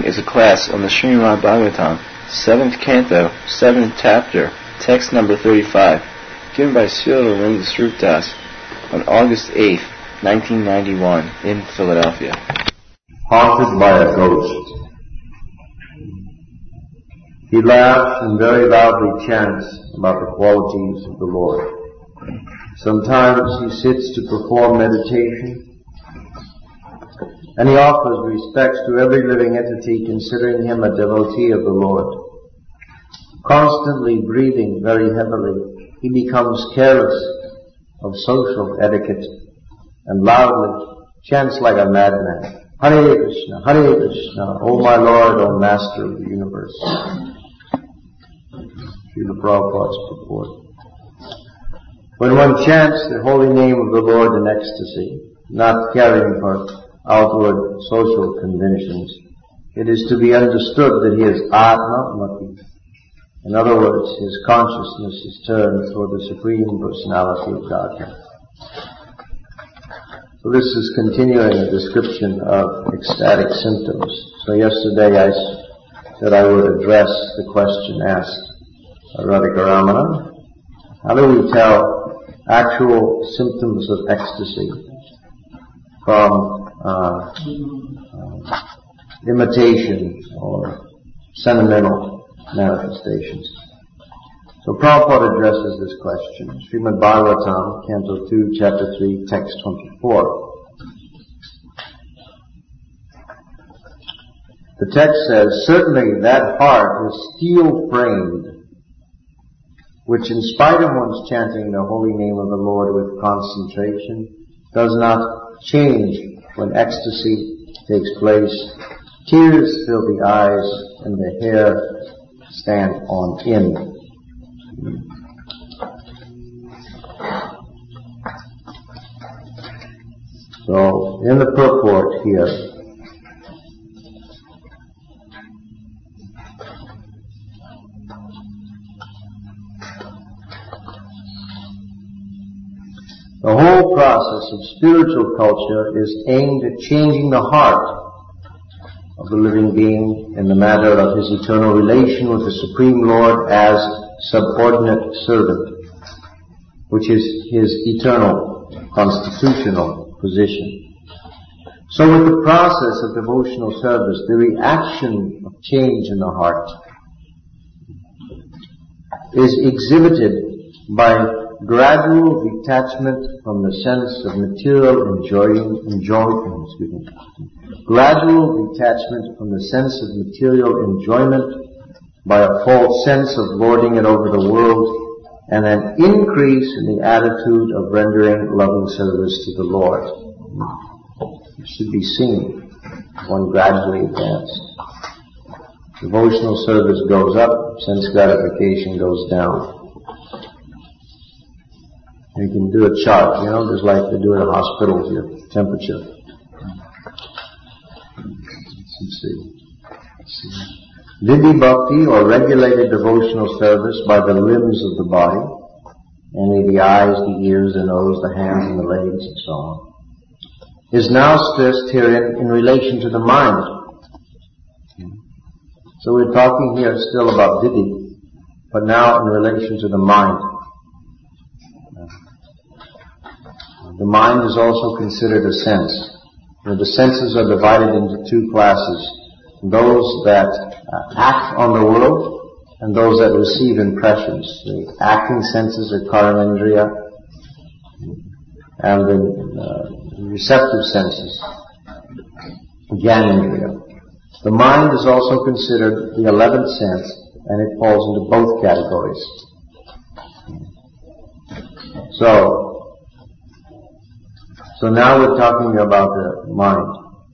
is a class on the Srimad Bhagavatam, 7th Canto, 7th Chapter, text number 35, given by Srila Linda Srutas on August 8th, 1991, in Philadelphia. Haunted by a ghost. He laughs and very loudly chants about the qualities of the Lord. Sometimes he sits to perform meditation, and he offers respects to every living entity, considering him a devotee of the Lord. Constantly breathing very heavily, he becomes careless of social etiquette and loudly chants like a madman, Hare Krishna, O my Lord, O Master of the universe. Srila Prabhupada's purport. When one chants the holy name of the Lord in ecstasy, not caring for outward social conventions, it is to be understood that he is Atma Mati. In other words, his consciousness is turned toward the Supreme Personality of Godhead. So this is continuing a description of ecstatic symptoms. So yesterday I said I would address the question asked by Radhika Ramana. How do we tell actual symptoms of ecstasy from imitation or sentimental manifestations? So Prabhupada addresses this question. Srimad Bhagavatam, Canto 2, Chapter 3, Text 24. The text says, certainly that heart is steel-framed, which in spite of one's chanting the holy name of the Lord with concentration, does not change when ecstasy takes place. Tears fill the eyes and the hair stand on end. So, in the purport here, the whole process of spiritual culture is aimed at changing the heart of the living being in the matter of his eternal relation with the Supreme Lord as subordinate servant, which is his eternal constitutional position. So with the process of devotional service, the reaction of change in the heart is exhibited by gradual detachment from the sense of material gradual detachment from the sense of material enjoyment by a false sense of lording it over the world, and an increase in the attitude of rendering loving service to the Lord. It should be seen, one gradually advances. Devotional service goes up, sense gratification goes down. You can do a chart, just like they do in a hospital with your temperature. Let's see. Vidhi Bhakti, or regulated devotional service by the limbs of the body, namely the eyes, the ears, the nose, the hands, and the legs, and so on, is now stressed herein in relation to the mind. So we're talking here still about Vidhi, but now in relation to the mind. The mind is also considered a sense. The senses are divided into two classes. Those that act on the world and those that receive impressions. The acting senses are Karmendriya, and the receptive senses, Jnanendriya. The mind is also considered the 11th sense, and it falls into both categories. So now we're talking about the mind.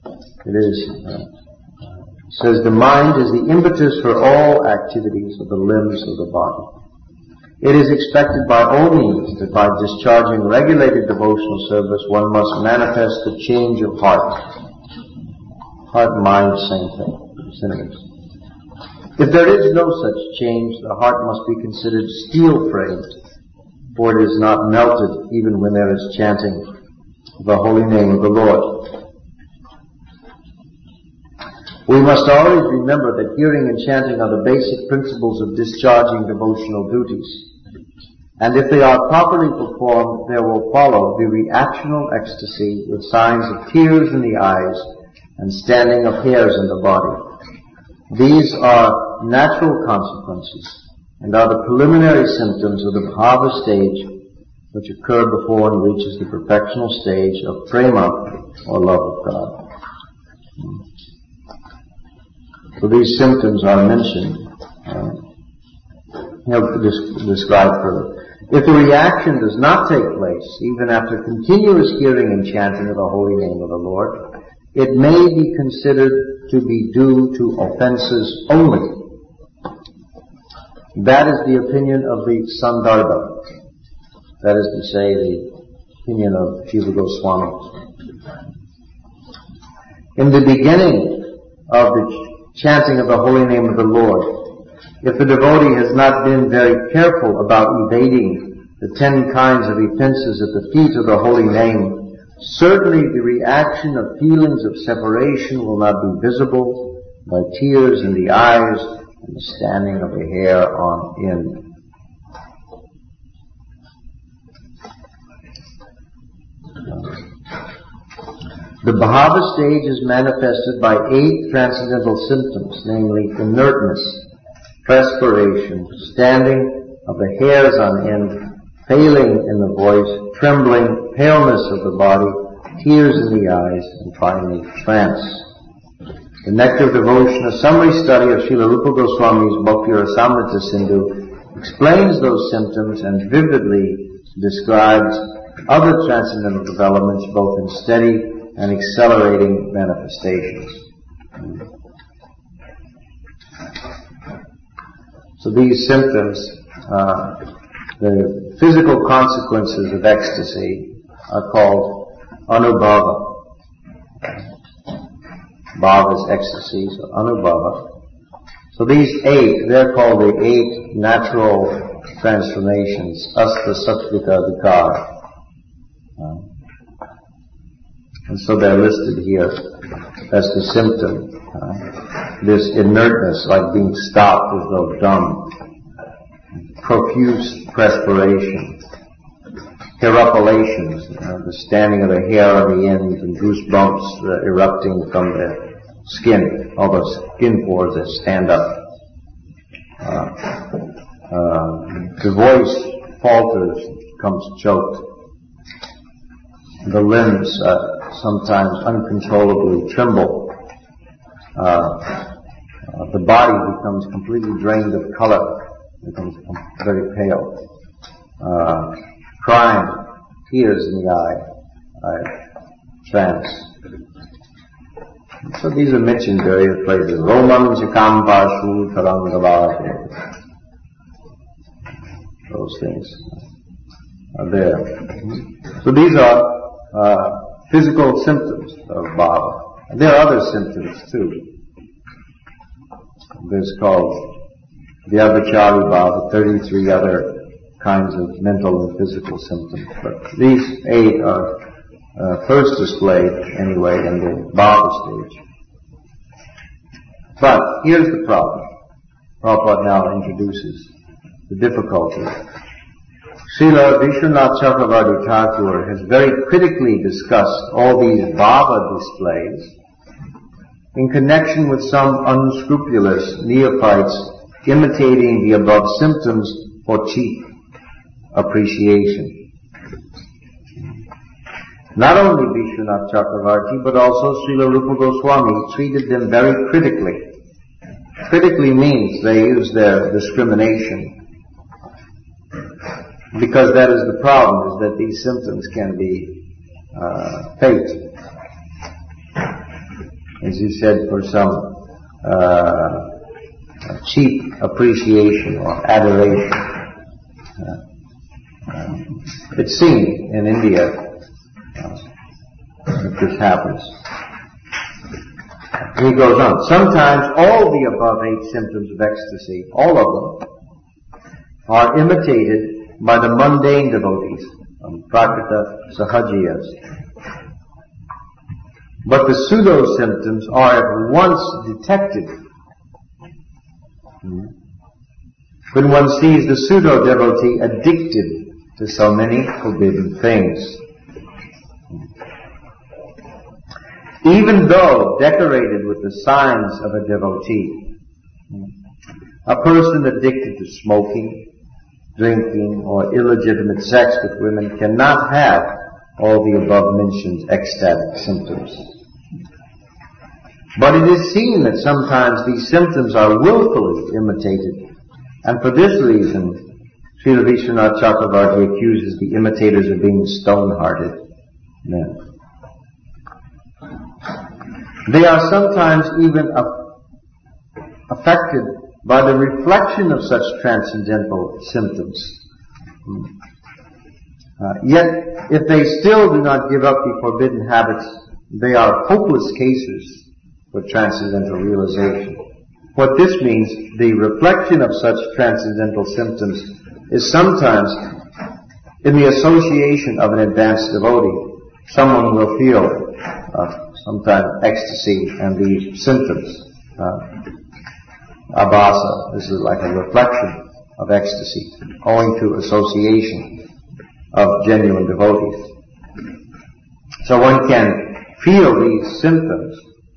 It says the mind is the impetus for all activities of the limbs of the body. It is expected by all means that by discharging regulated devotional service, one must manifest the change of heart. Heart and mind, same thing. Synonyms. If there is no such change, the heart must be considered steel-framed, for it is not melted even when there is chanting the holy name of the Lord. We must always remember that hearing and chanting are the basic principles of discharging devotional duties. And if they are properly performed, there will follow the reactional ecstasy with signs of tears in the eyes and standing of hairs in the body. These are natural consequences and are the preliminary symptoms of the bhava stage, which occur before one reaches the perfectional stage of prema, or love of God. So these symptoms are mentioned, described further. If the reaction does not take place, even after continuous hearing and chanting of the holy name of the Lord, it may be considered to be due to offenses only. That is the opinion of the Sandarbha. That is to say, the opinion of Jiva Goswami. In the beginning of the chanting of the holy name of the Lord, if the devotee has not been very careful about evading the 10 kinds of offenses at the feet of the holy name, certainly the reaction of feelings of separation will not be visible by tears in the eyes and the standing of the hair on end. The bhava stage is manifested by 8 transcendental symptoms, namely inertness, perspiration, standing of the hairs on end, failing in the voice, trembling, paleness of the body, tears in the eyes, and finally trance. The Nectar of Devotion, a summary study of Srila Rupa Goswami's Bhakti Rasamrita Sindhu, explains those symptoms and vividly describes other transcendental developments both in steady and accelerating manifestations. So these symptoms, the physical consequences of ecstasy, are called anubhava. Bhava is ecstasy, so anubhava. So these 8, they're called the 8 natural transformations, asta sattvika vikara. And so they're listed here as the symptom. This inertness, like being stopped as though dumb. Profuse perspiration. Hairupulations, the standing of the hair on the end and goosebumps erupting from the skin, all the skin pores that stand up. The voice falters, becomes choked. The limbs sometimes uncontrollably tremble. The body becomes completely drained of color, becomes very pale. Crying, tears in the eye, trance. So these are mentioned in various places. Romam Chikam Pashu Tarangavati. Those things are there. So these are physical symptoms of bhava. And there are other symptoms too. There's called the Abhachari bhava, 33 other kinds of mental and physical symptoms. But these 8 are first displayed anyway in the bhava stage. But here's the problem. Prabhupada now introduces the difficulty. Srila Vishwanath Chakravarti Thakur has very critically discussed all these bhava displays in connection with some unscrupulous neophytes imitating the above symptoms for cheap appreciation. Not only Vishwanath Chakravarti, but also Srila Rupa Goswami treated them very critically. Critically means they use their discrimination. Because that is the problem, is that these symptoms can be fake. As you said, for some cheap appreciation or adoration. It's seen in India that this happens. He goes on. Sometimes all the above 8 symptoms of ecstasy, all of them, are imitated by the mundane devotees, Prakrita Sahajiyas. But the pseudo-symptoms are at once detected when one sees the pseudo-devotee addicted to so many forbidden things. Even though decorated with the signs of a devotee, a person addicted to smoking, drinking, or illegitimate sex with women cannot have all the above-mentioned ecstatic symptoms. But it is seen that sometimes these symptoms are willfully imitated, and for this reason, Srila Vishwanath Chakravarti accuses the imitators of being stone-hearted men. They are sometimes even affected by the reflection of such transcendental symptoms. Yet, if they still do not give up the forbidden habits, they are hopeless cases for transcendental realization. What this means, the reflection of such transcendental symptoms is sometimes in the association of an advanced devotee. Someone will feel sometimes ecstasy and these symptoms. Abhasa, this is like a reflection of ecstasy, owing to association of genuine devotees. So one can feel these symptoms,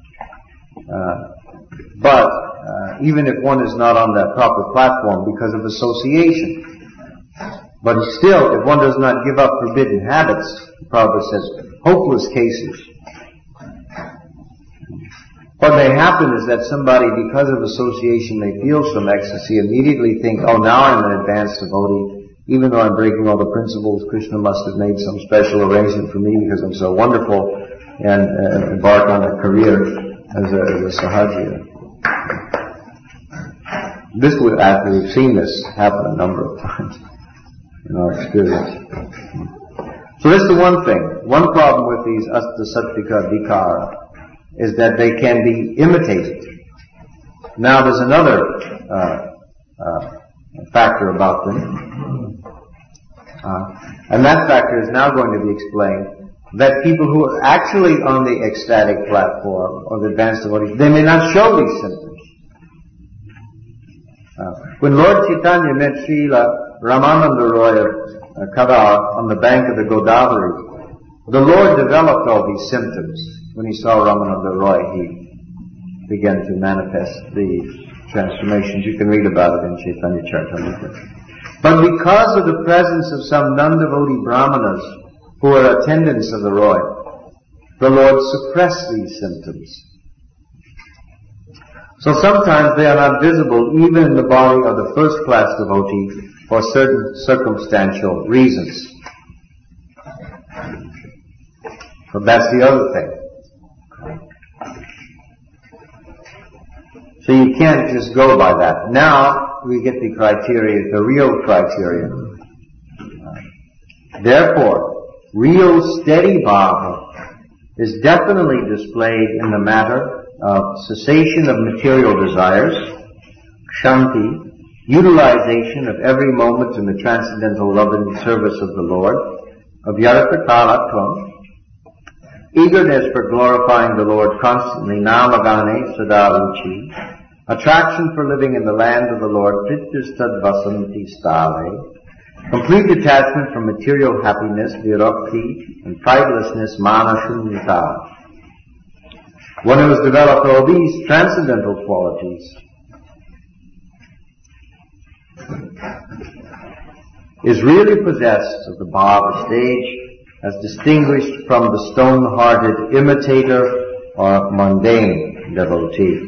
but even if one is not on that proper platform because of association. But still, if one does not give up forbidden habits, the Prabhupada says, hopeless cases. What may happen is that somebody, because of association, may feel some ecstasy, immediately think, oh, now I'm an advanced devotee. Even though I'm breaking all the principles, Krishna must have made some special arrangement for me because I'm so wonderful, and embark on a career as a sahaja. We've seen this happen a number of times in our experience. So this is the one thing. One problem with these Asta-Sattvika Vikara is that they can be imitated. Now there's another factor about them. And that factor is now going to be explained, that people who are actually on the ecstatic platform or the advanced devotees, they may not show these symptoms. When Lord Chaitanya met Srila Ramananda Roy of Kadar on the bank of the Godavari, the Lord developed all these symptoms. When he saw Ramananda Roy, he began to manifest the transformations. You can read about it in Chaitanya Charitamrita. But because of the presence of some non-devotee brahmanas who were attendants of the Roy, the Lord suppressed these symptoms. So sometimes they are not visible even in the body of the first-class devotee for certain circumstantial reasons. So that's the other thing. So you can't just go by that. Now we get the criteria, the real criteria. Therefore, real steady bhava is definitely displayed in the matter of cessation of material desires, kshanti, utilization of every moment in the transcendental loving service of the Lord, avyartha kalatvam, eagerness for glorifying the Lord constantly, namagane sadaruchi, attraction for living in the land of the Lord, pritistad vasanti stale, complete detachment from material happiness, virakti, and pridelessness, manashunyata. One who has developed all these transcendental qualities is really possessed of the bhava stage as distinguished from the stone-hearted imitator or mundane devotee.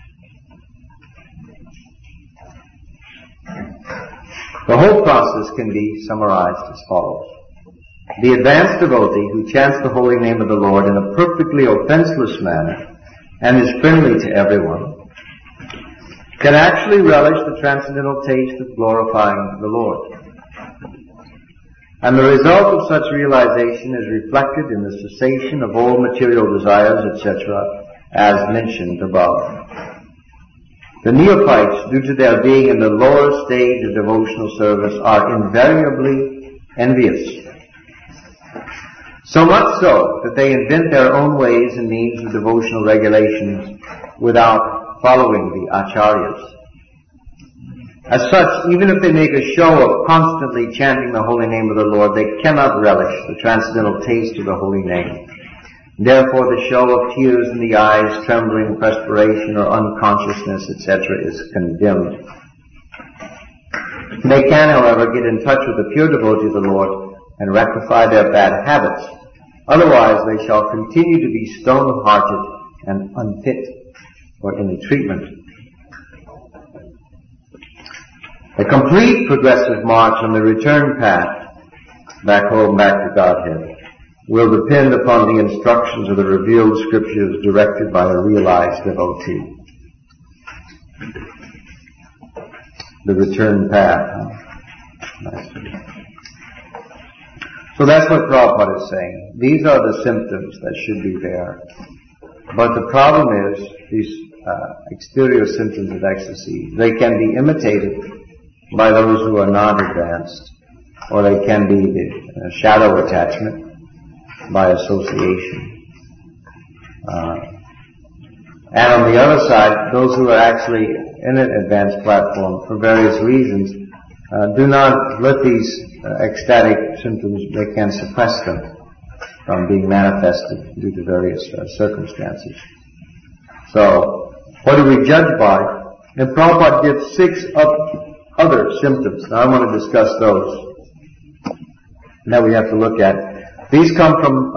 The whole process can be summarized as follows. The advanced devotee who chants the holy name of the Lord in a perfectly offenseless manner and is friendly to everyone can actually relish the transcendental taste of glorifying the Lord. And the result of such realization is reflected in the cessation of all material desires, etc., as mentioned above. The neophytes, due to their being in the lower stage of devotional service, are invariably envious. So much so that they invent their own ways and means of devotional regulations without following the acharyas. As such, even if they make a show of constantly chanting the holy name of the Lord, they cannot relish the transcendental taste of the holy name. Therefore, the show of tears in the eyes, trembling, perspiration, or unconsciousness, etc. is condemned. They can, however, get in touch with the pure devotee of the Lord and rectify their bad habits. Otherwise, they shall continue to be stone-hearted and unfit for any treatment. A complete progressive march on the return path back home, back to Godhead, will depend upon the instructions of the revealed scriptures directed by a realized devotee. The return path. So that's what Prabhupada is saying. These are the symptoms that should be there. But the problem is, these exterior symptoms of ecstasy, they can be imitated by those who are not advanced, or they can be the shadow attachment by association. And on the other side, those who are actually in an advanced platform for various reasons, do not let these ecstatic symptoms, they can suppress them from being manifested due to various circumstances. So, what do we judge by? And Prabhupada gives 6 other symptoms. Now I want to discuss those that we have to look at. These come from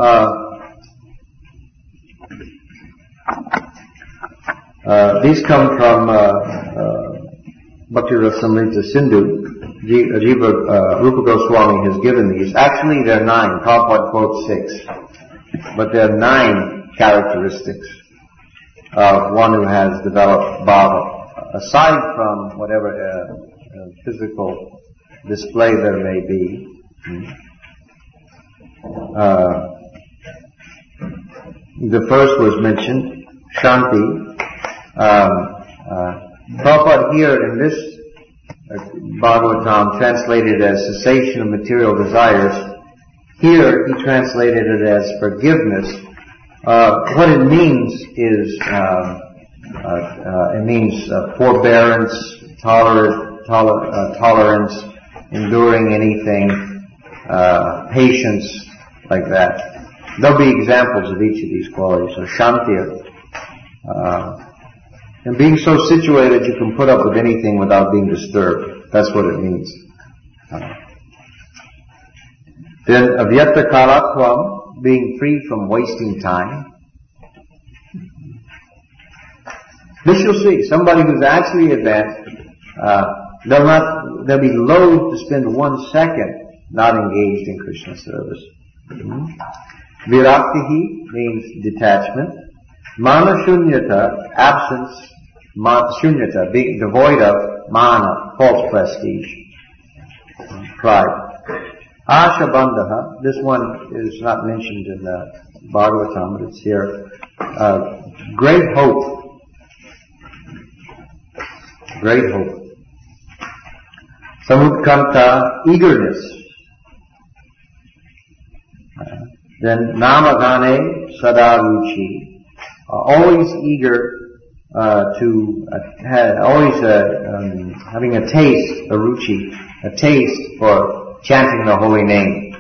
Bhakti Rasamrita Sindhu. Rupa Goswami has given these. Actually, there are 9. Prabhupada quotes 6. But there are 9 characteristics of one who has developed bhava, aside from whatever physical display there may be. The first was mentioned, Shanti. Prabhupada here in this Bhagavatam translated as cessation of material desires. Here he translated it as forgiveness. What it means is, it means forbearance, tolerance, enduring anything, patience, like that. There'll be examples of each of these qualities. So Shanti, and being so situated you can put up with anything without being disturbed. That's what it means. Then Avyakta Kalatvam, being free from wasting time. This you'll see. Somebody who's actually advanced, they'll be loath to spend 1 second not engaged in Krishna service. Viraktihi means detachment. Mana shunyata, absence. Shunyata, being devoid of mana, false prestige, pride. Ashabandha, this one is not mentioned in the Bhagavatam, but it's here. Great hope. Great hope. Samutkanta, eagerness. Then Namagane Sadaruchi, always eager having a taste, a ruchi, a taste for chanting the holy name.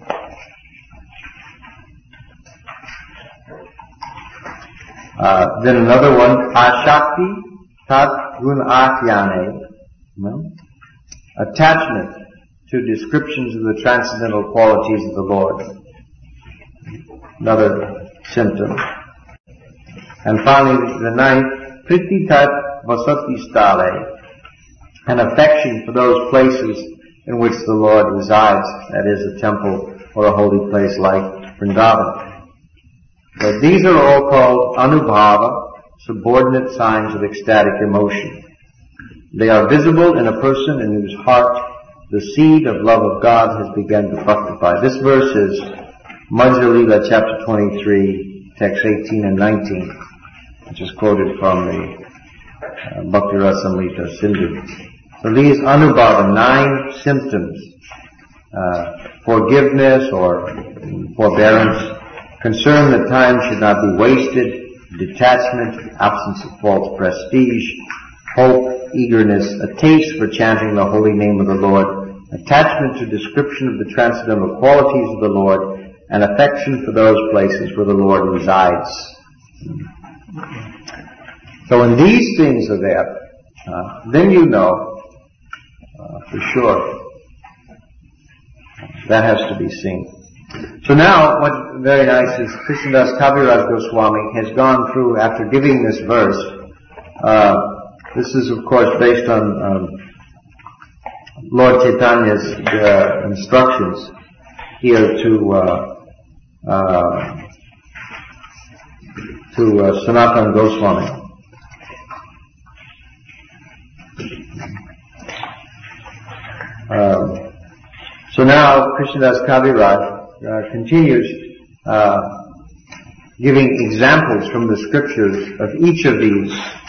Then another one, Ashakti Tat Gunathyane, attachment to descriptions of the transcendental qualities of the Lord. Another symptom. And finally, the 9th, Priti Tat Vasati Stale, an affection for those places in which the Lord resides, that is, a temple or a holy place like Vrindavan. But these are all called Anubhava, subordinate signs of ecstatic emotion. They are visible in a person in whose heart the seed of love of God has begun to fructify. This verse is Madhya Lila chapter 23, texts 18 and 19, which is quoted from the Bhakti Rasamrita Sindhu. So these Anubhava, 9 symptoms forgiveness or forbearance, concern that time should not be wasted, detachment, absence of false prestige, hope, eagerness, a taste for chanting the holy name of the Lord, attachment to description of the transcendental qualities of the Lord, and affection for those places where the Lord resides. So when these things are there, then you know for sure that has to be seen. So now, what's very nice is Krishnadas Kaviraj Goswami has gone through, after giving this verse, this is of course based on Lord Chaitanya's instructions here to Sanatana Goswami. So now Krishnadas Kaviraj continues giving examples from the scriptures of each of these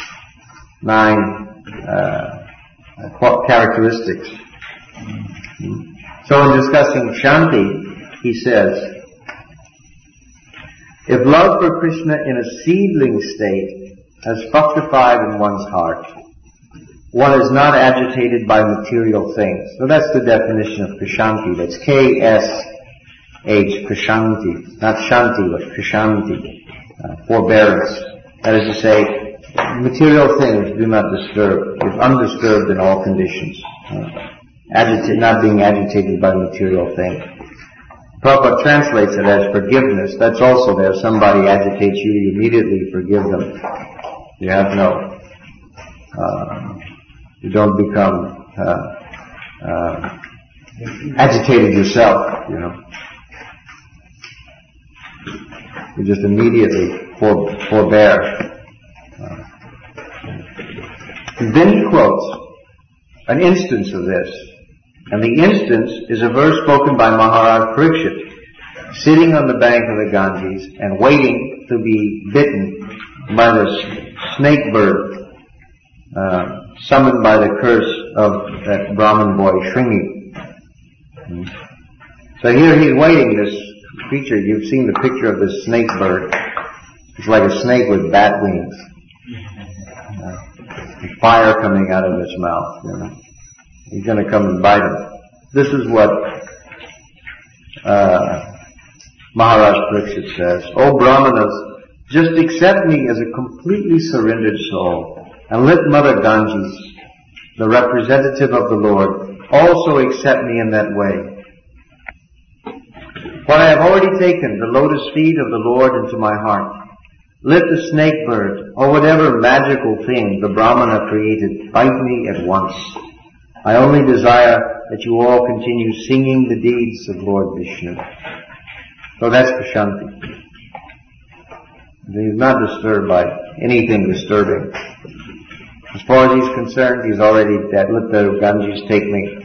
9 characteristics. So in discussing Shanti, he says, if love for Krishna in a seedling state has fructified in one's heart, one is not agitated by material things. So that's the definition of Krishanti. That's K-S-H, Krishanti. Not Shanti, but Krishanti. Forbearance. That is to say, material things do not disturb. It's undisturbed in all conditions. Not being agitated by material things. Prabhupada translates it as forgiveness. That's also there. Somebody agitates you, you immediately forgive them. You have no... you don't become agitated yourself, you know. You just immediately forbear. Then he quotes an instance of this. And the instance is a verse spoken by Maharaj Parikshit, sitting on the bank of the Ganges and waiting to be bitten by the snake bird, summoned by the curse of that Brahmin boy, Shringi. So here he's waiting, this creature. You've seen the picture of this snake bird. It's like a snake with bat wings. Fire coming out of its mouth, you know. He's going to come and bite him. This is what Maharaj Parikshit says. O Brahmanas, just accept me as a completely surrendered soul, and let Mother Ganges, the representative of the Lord, also accept me in that way. For I have already taken the lotus feet of the Lord into my heart. Let the snake bird, or whatever magical thing the Brahmana created, bite me at once. I only desire that you all continue singing the deeds of Lord Vishnu. So that's Krishanti. He's not disturbed by anything disturbing. As far as he's concerned, he's already dead. Let the Ganges take me.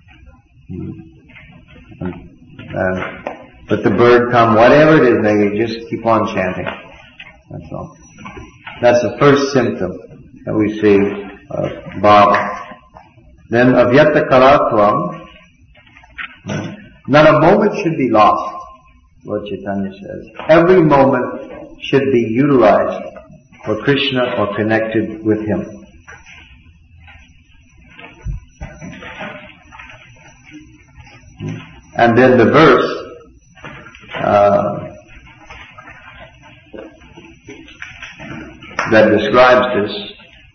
Let the bird come, whatever it is, they just keep on chanting. That's all. That's the first symptom that we see of Bhava. Then avyakta kalatvam, not a moment should be lost, Lord Chaitanya says. Every moment should be utilized for Krishna or connected with him. And then the verse that describes this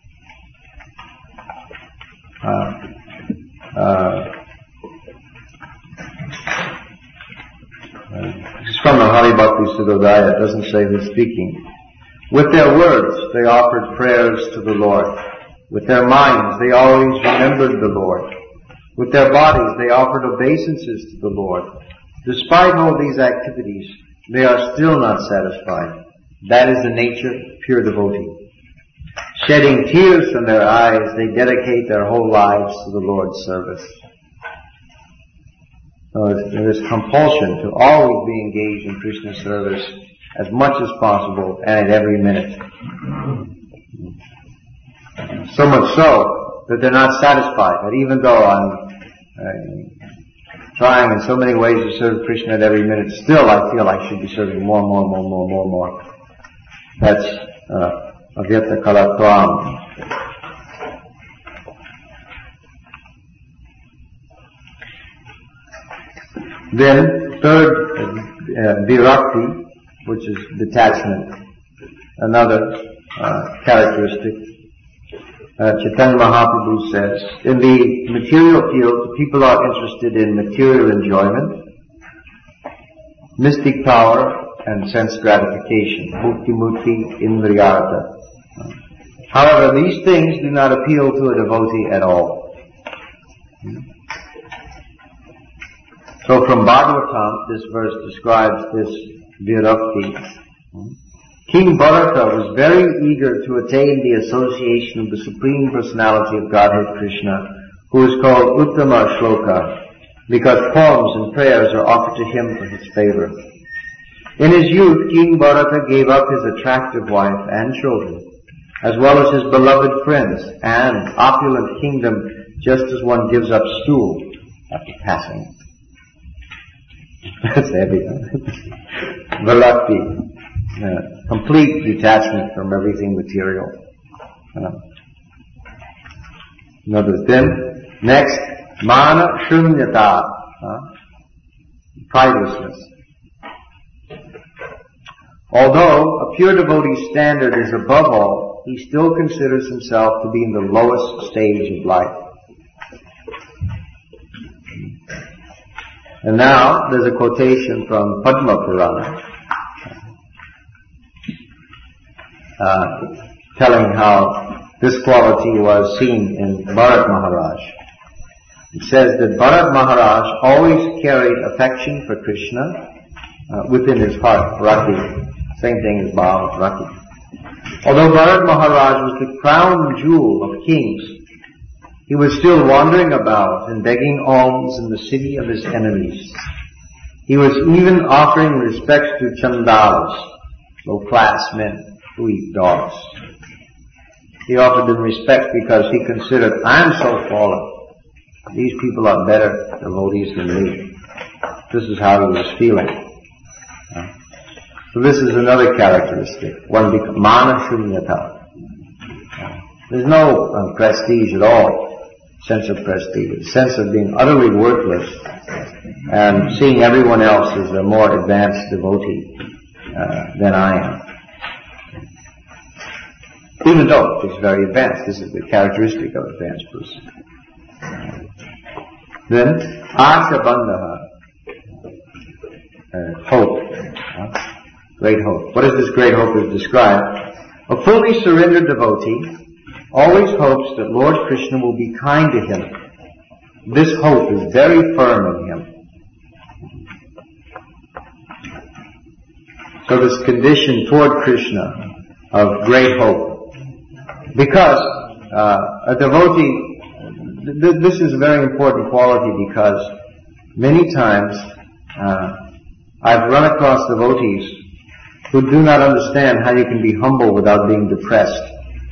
it's from the Hari Bhakti Sudodaya. It doesn't say who's speaking. With their words, they offered prayers to the Lord. With their minds, they always remembered the Lord. With their bodies, they offered obeisances to the Lord. Despite all these activities, they are still not satisfied. That is the nature of pure devotee. Shedding tears from their eyes, they dedicate their whole lives to the Lord's service. So there is compulsion to always be engaged in Krishna's service as much as possible and at every minute. So much so that they're not satisfied, that even though I'm trying in so many ways to serve Krishna at every minute, still I feel I should be serving more. That's avyakta kalatvam. Then third, virakti, which is detachment, another characteristic. Chaitanya Mahaprabhu says, in the material field, people are interested in material enjoyment, mystic power, and sense gratification, mukti, indriyartha. However, these things do not appeal to a devotee at all. So from Bhagavatam, this verse describes this virakti. King Bharata was very eager to attain the association of the Supreme Personality of Godhead Krishna, who is called Uttama Shloka, because poems and prayers are offered to him for his favor. In his youth, King Bharata gave up his attractive wife and children, as well as his beloved friends and opulent kingdom, just as one gives up stool after passing. That's heavy, huh? Virakti. Complete detachment from everything material. Notice then, next, mana shunyata, pridelessness. Although a pure devotee's standard is above all, he still considers himself to be in the lowest stage of life. And now, there's a quotation from Padma Purana, telling how this quality was seen in Bharat Maharaj. It says that Bharat Maharaj always carried affection for Krishna within his heart, Rati. Same thing as Bhav, Rati. Although Bharat Maharaj was the crown jewel of kings, he was still wandering about and begging alms in the city of his enemies. He was even offering respects to chandalas, low-class men who eat dogs. He offered them respect because he considered, I'm so fallen. These people are better devotees than me. This is how he was feeling. So this is another characteristic. One becomes mana shunyata. There's no prestige at all. Sense of prestige. Sense of being utterly worthless and seeing everyone else as a more advanced devotee than I am. Even though it's very advanced, this is the characteristic of advanced person. Then, asha bandha, hope, great hope. What is this great hope is described? A fully surrendered devotee always hopes that Lord Krishna will be kind to him. This hope is very firm in him. So this condition toward Krishna of great hope. Because a devotee, this is a very important quality because many times I've run across devotees who do not understand how you can be humble without being depressed.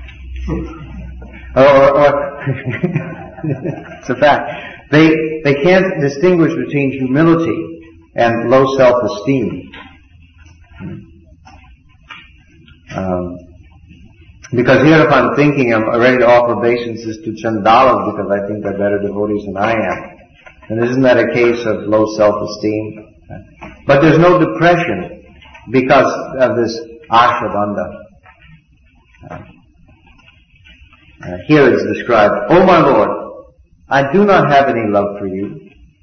It's a fact. They can't distinguish between humility and low self-esteem. Because here if I'm thinking I'm ready to offer obeisances to chandalas because I think they're better devotees than I am, and isn't that a case of low self-esteem? But there's no depression because of this ashabandha. Here it's described, O my Lord, I do not have any love for you,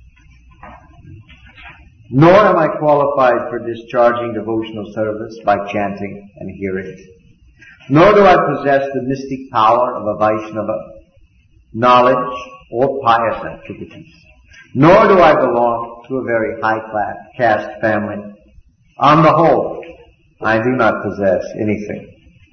nor am I qualified for discharging devotional service by chanting and hearing. Nor do I possess the mystic power of a Vaishnava, knowledge, or pious activities. Nor do I belong to a very high caste family. On the whole, I do not possess anything.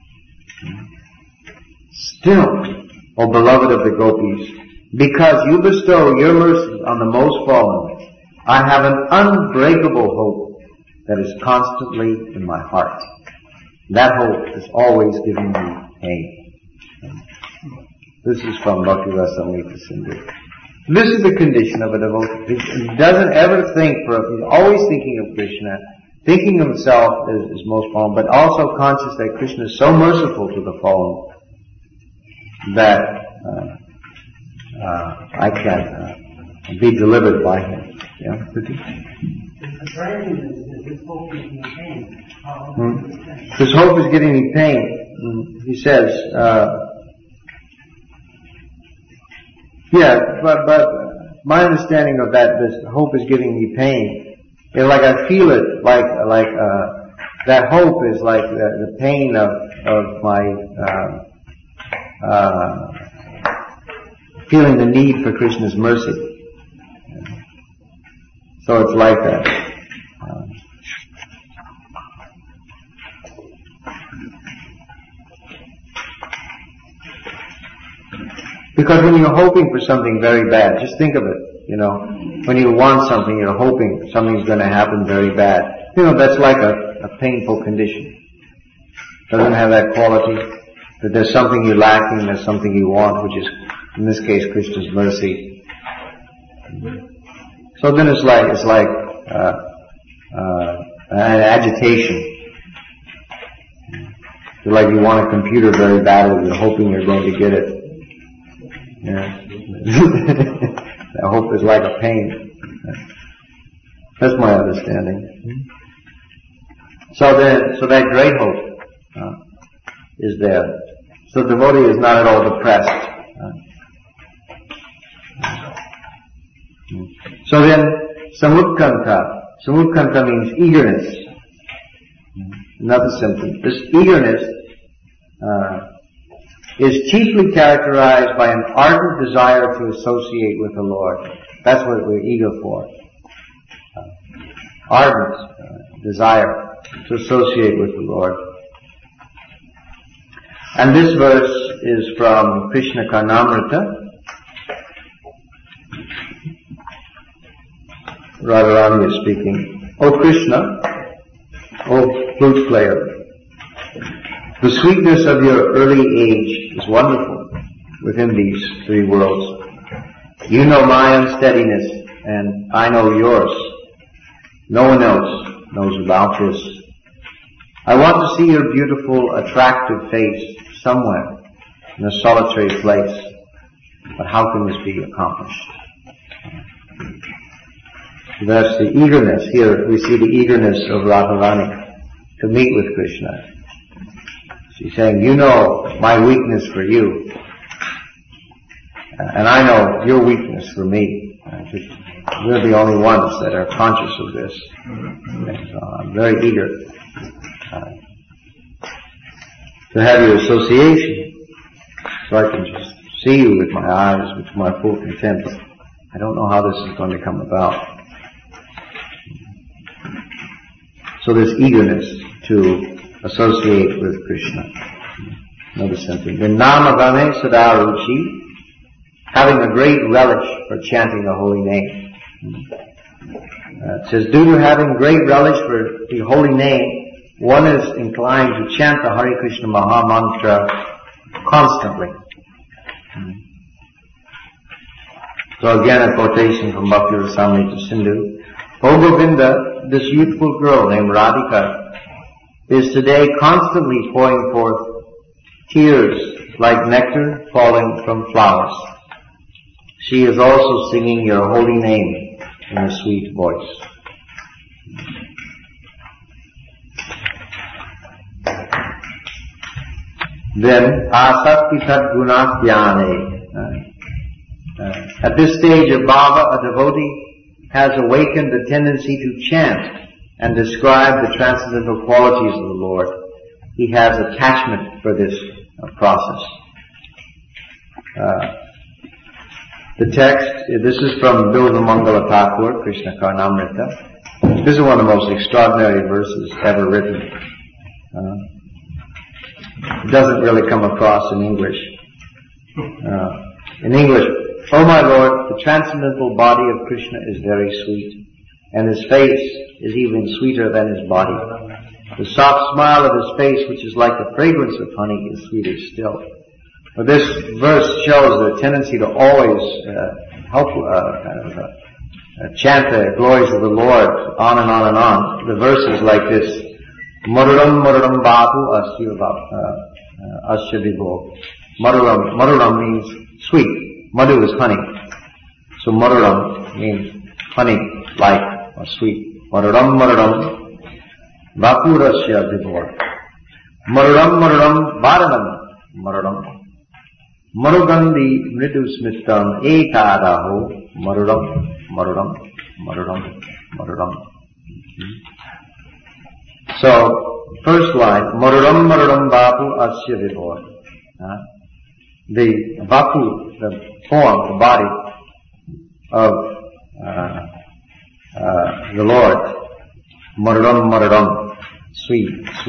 Still, O beloved of the gopis, because you bestow your mercy on the most fallen, I have an unbreakable hope that is constantly in my heart. That hope is always giving me pain. This is from Bhakti Rasamrita Sindhu. This is the condition of a devotee. He doesn't ever think he's always thinking of Krishna. Thinking of himself is most fallen, but also conscious that Krishna is so merciful to the fallen that I can be delivered by him. Yeah? This hope is giving me pain. He says, but my understanding of that, this hope is giving me pain. It's like I feel it, like that hope is like the pain of my feeling the need for Krishna's mercy. So it's like that. Because when you're hoping for something very bad, just think of it, when you want something, you're hoping something's going to happen very bad. That's like a painful condition. Doesn't have that quality that there's something you're lacking, there's something you want, which is, in this case, Krishna's mercy. So then it's like an agitation. It's like you want a computer very badly, you're hoping you're going to get it. Yeah. That hope is like a pain. That's my understanding. So that great hope is there. So the devotee is not at all depressed. So then, samutkanta means eagerness. Another symptom. This eagerness is chiefly characterized by an ardent desire to associate with the Lord. That's what we're eager for. Ardent desire to associate with the Lord. And this verse is from Krishna Karnamrita. Radharani is speaking. O Krishna, O flute player, the sweetness of your early age is wonderful within these three worlds. You know my unsteadiness, and I know yours. No one else knows about this. I want to see your beautiful, attractive face somewhere in a solitary place. But how can this be accomplished? That's the eagerness. Here we see the eagerness of Radharani to meet with Krishna. She's saying, you know my weakness for you, and I know your weakness for me. We're the only ones that are conscious of this. So I'm very eager to have your association, so I can just see you with my eyes, with my full content. I don't know how this is going to come about. So this eagerness to associate with Krishna. Another sentence. Vinamagame sadaruchi, having a great relish for chanting the holy name. It says, due to having great relish for the holy name, one is inclined to chant the Hare Krishna Maha Mantra constantly. So again a quotation from Bhakti Rasamrita Sindhu. O Govinda, this youthful girl named Radhika is today constantly pouring forth tears like nectar falling from flowers. She is also singing your holy name in a sweet voice. Then, asakti tat gunasthyaneh. At this stage of bhava, a devotee has awakened the tendency to chant and describe the transcendental qualities of the Lord. He has attachment for this process. The text, this is from Bilva Mangala Thakur, Krishna Karnamrita. This is one of the most extraordinary verses ever written. It doesn't really come across in English. In English, O my Lord, the transcendental body of Krishna is very sweet, and his face is even sweeter than his body. The soft smile of his face, which is like the fragrance of honey, is sweeter still. But this verse shows the tendency to always chant the glories of the Lord on and on and on. The verse is like this: Maduram Maduram Batu Asya Vibho. Maduram means sweet. Madhu is honey. So Maduram means honey, like, or sweet. Maduram Vapurasya Vibho. Maduram Varanam. Marugandhi Mridu Smitham Ekadaho Maduram. So, first line, Maduram Vapu Asya Vibho. The Vapu, the form, the body of the Lord. Maduram, sweet.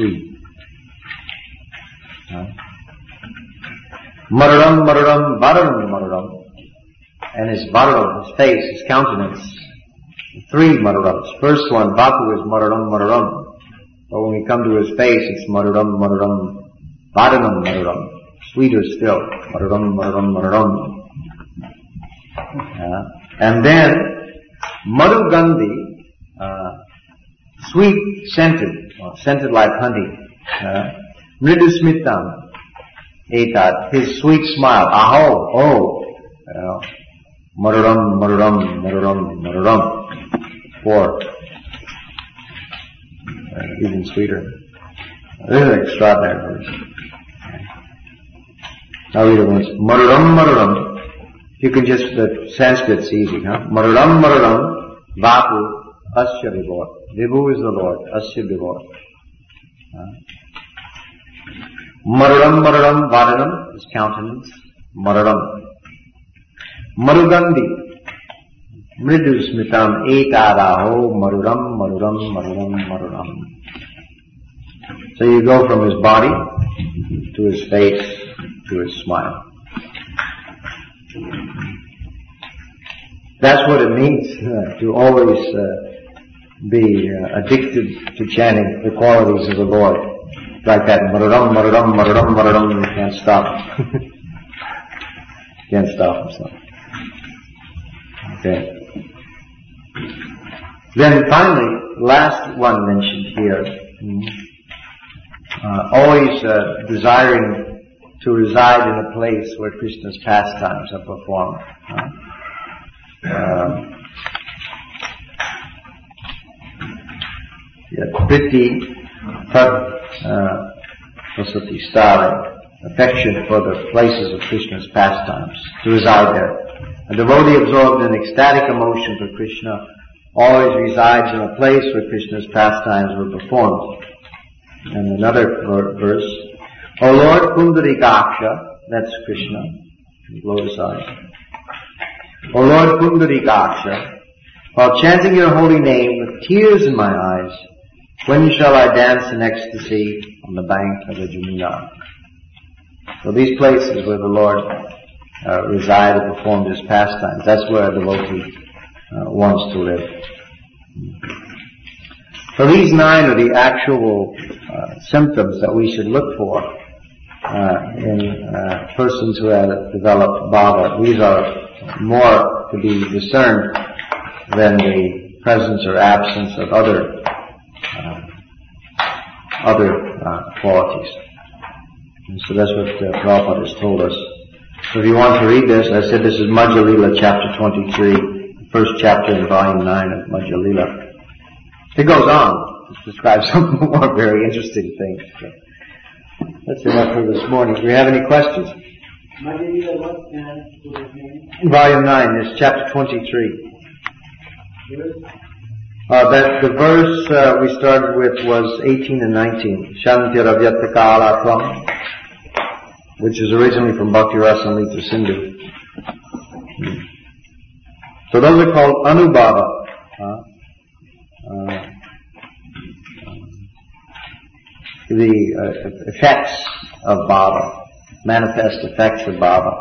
Maduram, Varanam, and his Varanam, his face, his countenance. 3 Madurams. First one, Vapu, is Maduram. But when we come to his face, it's Maduram, Varanam. Sweeter still. Maduram. And then, Madhugandhi, sweet scented like honey. Mridusmitam, etat, his sweet smile. Aho, Maduram. 4. Even sweeter. This is an extraordinary verse. Now read it once. Maduram. You can just, the Sanskrit's easy, huh? Maduram, Vapu, Asya Vibho. Vibhu is the Lord, Asya Vibho. Maduram, Varanam, his countenance. Maduram. Madhugandhi, Mridu Smitam, Ekadaho, Maduram. So you go from his body to his face to his smile. That's what it means to always be addicted to chanting the qualities of the Lord. Like that, Maduram, you can't stop. Can't stop himself. Okay. Then finally, last one mentioned here, always desiring to reside in a place where Krishna's pastimes are performed. Priti Pasati Stara, affection for the places of Krishna's pastimes, to reside there. A devotee absorbed in ecstatic emotion for Krishna always resides in a place where Krishna's pastimes were performed. And another verse, O Lord Pundarikaksha, that's Krishna, lotus eyes. O Lord Pundarikaksha, while chanting your holy name with tears in my eyes, when shall I dance in ecstasy on the bank of the Jamuna? So these places where the Lord resided and performed his pastimes, that's where a devotee wants to live. So these 9 are the actual symptoms that we should look for in persons who have developed bhava. These are more to be discerned than the presence or absence of other qualities. And so that's what Prabhupada has told us. So if you want to read this, I said this is Madhya Lila chapter 23, the first chapter in volume 9 of Madhya Lila. It goes on. It describes some more very interesting things. So that's enough for this morning. Do we have any questions? Madhya Lila, what name? Volume 9, this chapter 23. The verse we started with was 18 and 19. Shanti Ravyata Tvam, which is originally from Bhakti Rasamrita Sindhu. So those are called Anubhava. The effects of Bhava, manifest effects of Bhava.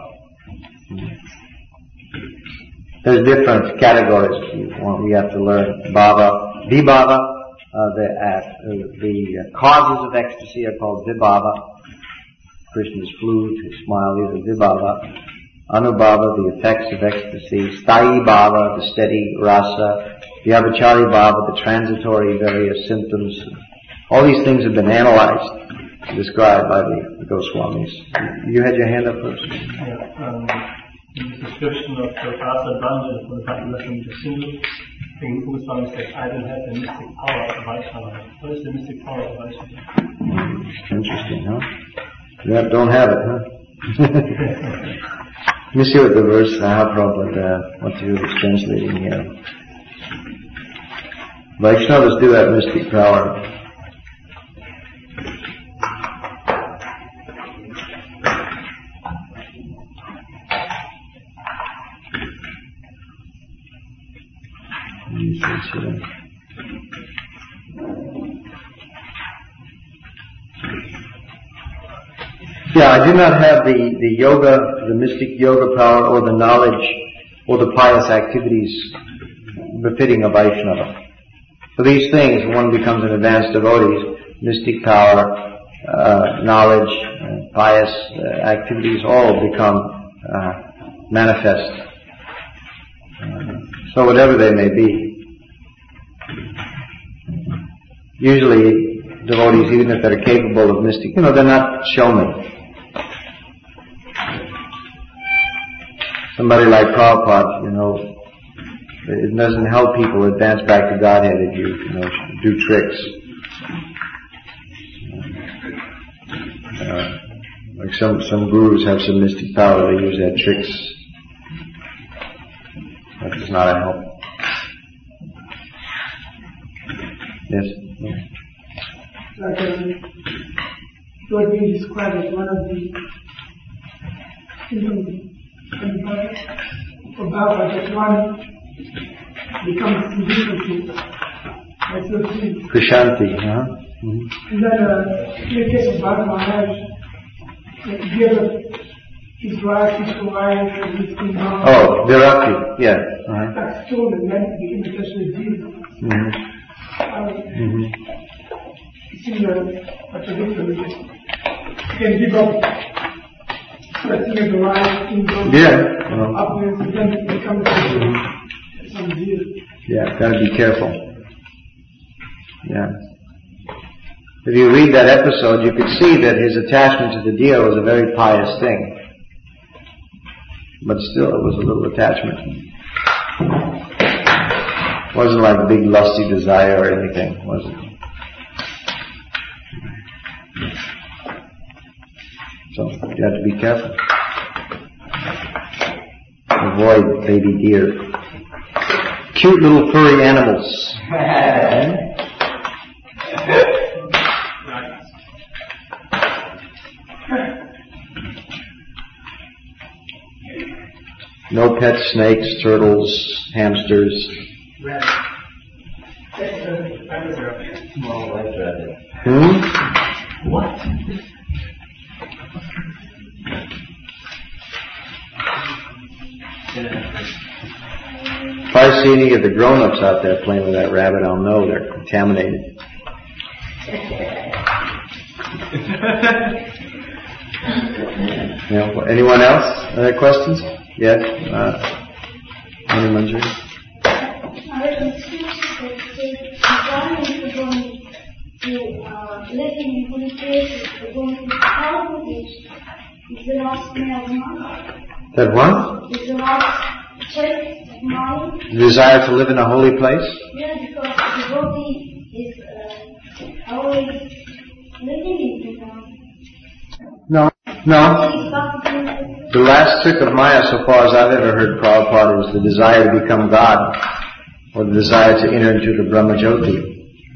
There's different categories we have to learn. Bhava, Vibhava, the causes of ecstasy are called Vibhava. Krishna's flute, his smile, these are Vibhava. Anubhava, the effects of ecstasy, Sthayi Bhava, the steady rasa, Vyabhachari Bhava, the transitory various symptoms. All these things have been analyzed, described by the Goswamis. You had your hand up first. In the description of the Rasa Bandhan for the Bhakti Sindhu, the Goswami says, I don't have the mystic power of Vaishnava. What is the mystic power of Vaishnava? Interesting, huh? You don't have it, huh? Let me see what the verse, what he was translating here. Vaishnavas do have mystic power. Yeah, I do not have the yoga, the mystic yoga power, or the knowledge, or the pious activities befitting a Vaishnava. For these things, one becomes an advanced devotee, mystic power, knowledge, pious activities all become manifest. So whatever they may be. Usually, devotees, even if they're capable of mystic, they're not showmen. Somebody like Prabhupada, it doesn't help people advance back to Godhead if you do tricks. Like some gurus have some mystic power, they use their tricks. That does not help. Yes? Like what we described as one of the symptoms of Bhava, that one becomes indifferent. Krishanti, huh? Mm-hmm. And then in the case of Bhagavad Maharaj, he gave up his wife, his wife, and his kingdom. Oh, Virati, yeah. Uh-huh. That's true, and then he became attached with Jesus. Mm-hmm. It seems a contradiction. You can give up everything of the wife, kingdom, upwards, and then become some Jesus. Yeah, gotta be careful. Yeah. If you read that episode, you could see that his attachment to the deer was a very pious thing. But still, it was a little attachment. It wasn't like a big lusty desire or anything, was it? So, you have to be careful. Avoid baby deer. Cute little furry animals. No pet snakes, turtles, hamsters. Small white rabbit. What? If I see any of the grown-ups out there playing with that rabbit, I'll know they're contaminated. Anyone else? Other questions? Yeah. Manjari? That what? The desire to live in a holy place? Yeah, because the devotee is always living in the No. The last trick of Maya, so far as I've ever heard Prabhupada, was the desire to become God, or the desire to enter into the Brahmajyoti.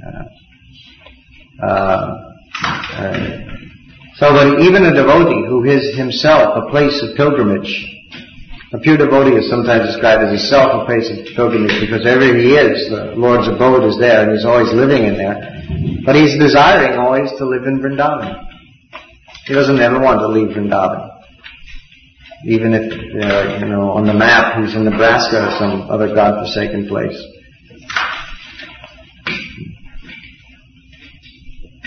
So that even a devotee who is himself a place of pilgrimage, a pure devotee is sometimes described as himself a place of pilgrimage because wherever he is, the Lord's abode is there and he's always living in there. But he's desiring always to live in Vrindavan. He doesn't ever want to leave Vrindavan. Even if, on the map he's in Nebraska or some other godforsaken place.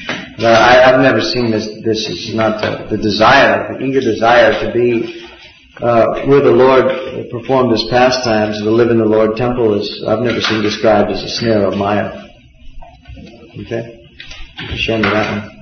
I've never seen this is not the desire, the eager desire to be where the Lord performed His pastimes, to live in the Lord temple is, I've never seen described as a snare of Maya. Okay? You can show me that one.